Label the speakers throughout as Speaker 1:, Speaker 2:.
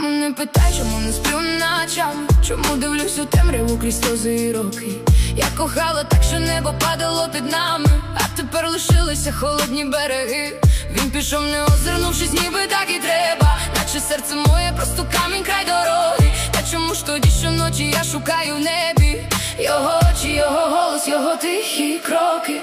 Speaker 1: Не питай, чому не сплю ночами, чому дивлюсь у темряву крізь сльози і роки. Я кохала так, що небо падало під нами, а тепер лишилися холодні береги. Він пішов, не озирнувшись, ніби так і треба, наче серце моє просто камінь край дороги. Та чому ж тоді щоночі я шукаю в небі його очі, його голос, його тихі кроки.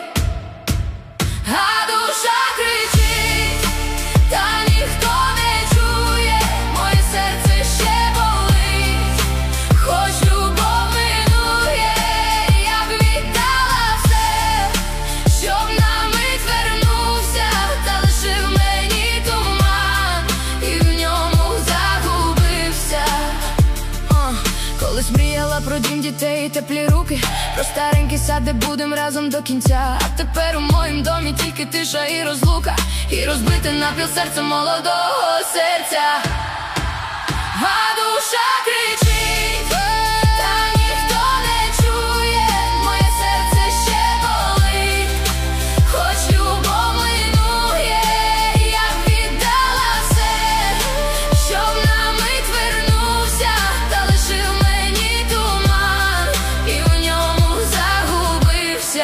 Speaker 1: А душа кричить, та ніхто не чує, моє серце ще болить, хоч любов минує, я б віддала все, щоб на мить вернувся, та лишив мені туман, і в ньому загубився. Колись мріяла про дім, дітей і теплі руки, про старенький сад, де будем разом до кінця. А тепер у моїм домі тільки тиша і розлука, і розбите напіл серце молодого серця. А душа кричить, та ніхто не чує, моє серце ще болить, хоч любов минує, я б віддала все, щоб на мить вернувся, та лишив мені туман, і в ньому загубився.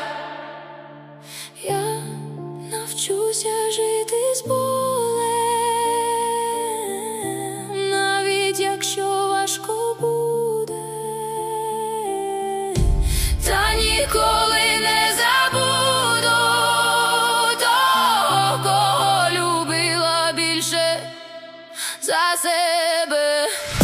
Speaker 1: Я навчуся жити з болем, навіть якщо важко буде, та ніколи не забуду того, кого любила більше за себе.